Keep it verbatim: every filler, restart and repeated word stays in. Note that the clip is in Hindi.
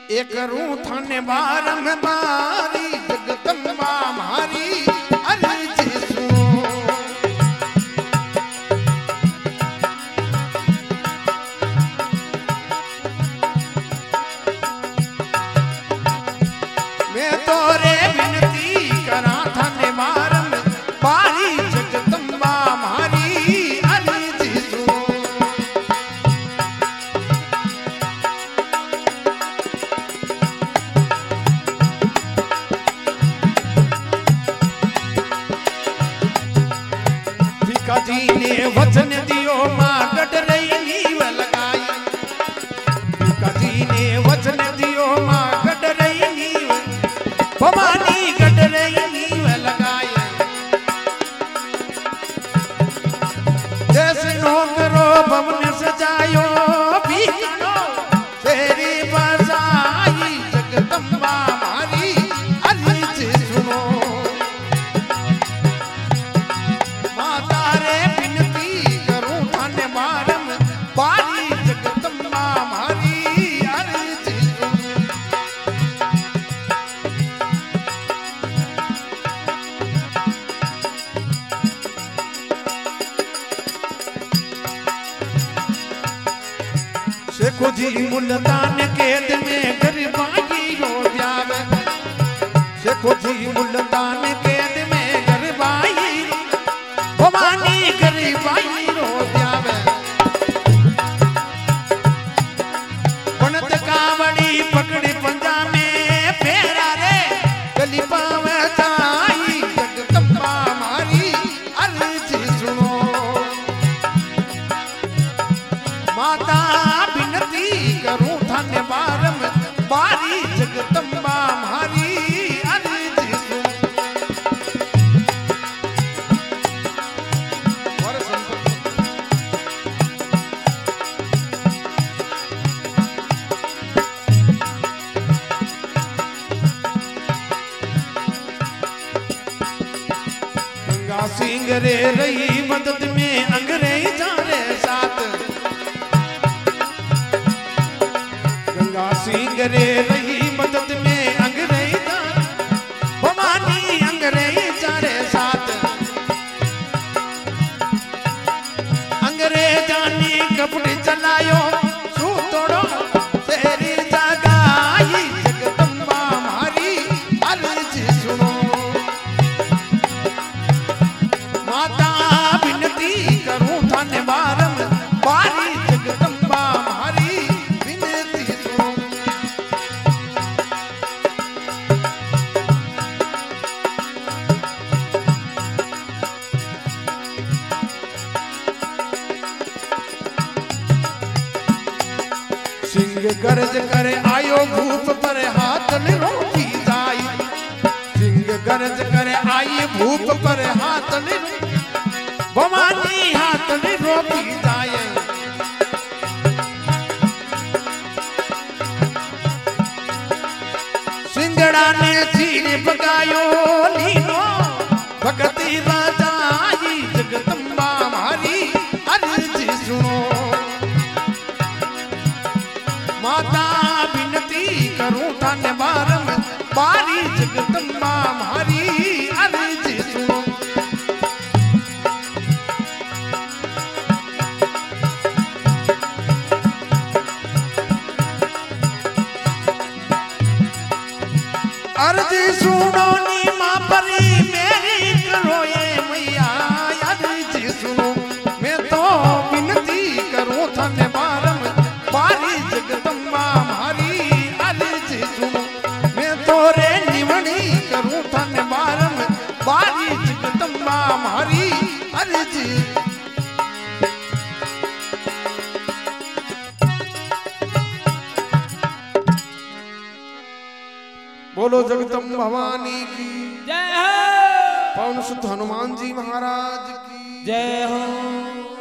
एक रू थाने बारम बारी जगदम्बा मारी अर्जी सुनो। मैं तोरे विनती करा थाने बारम बारी जगदम्बा मारी अर्जी सुनो। जी ने वचन दियो मां गढ़ रही नीव लगाई। जी ने वचन दियो मां गढ़ रही नीव भवानी गढ़ रही नीव लगाई। जैसे नौकरो भवन सजायो बीकनो तेरी बजाई जगदम्बा मारी अर्जी सुनो। शेखो जी मुल्तान कैद में गरबाई रो जावे। शेखो जी मुल्तान कैद में गरबाई भवानी गरबाई रो जावे। बनत कावड़ी पकड़ी पंजा में फेरा रे गली पावे जाई जगदम्बा मारी अर्जी सुनो। माता करूं थाने बारम बारी जगदम्बा मारी अर्जी सुनो। गंगा सिंह रे रही मदद में अंग्रेज रे साथ। सिंह रे रही मदद में अंग्रेज भवानी अंग्रेज रे साथ। अंग्रेजा ने कपड़े चलायो सू तोड़ो तेरी जगाई जगदम्बा मारी अर्जी सुनो। माता विनती करूं थाने बारम बारी जगदम्बा मारी विनती सुनो। सिंह गरज करे आयो भूप पर हाथ ने रोकी जाई। सिंह गरज करे आई भूप पर हाथ ने भवानी हाथ ने रोकी जाए। सिंगड़ा ने चीर पकायो लीनो भगती बजाई जगदम्बा मारी अर्जी सुनो। माता विनती करूं थाने बारम बारी जगदम्बा मारी अर्जी सुनो। अर्जी सुनो नी मां परी मेरी करो ये मैया अर्जी सुनो। मैं तो विनती करूं थाने बारम बारी जगदम्बा मारी अर्जी सुनो। मैं तोरे निवणी करूं थाने बारम बारी जगदम्बा मारी अर्जी। बोलो जगदम्बा भवानी की जय हो। पवन सुत हनुमान जी महाराज की जय हो।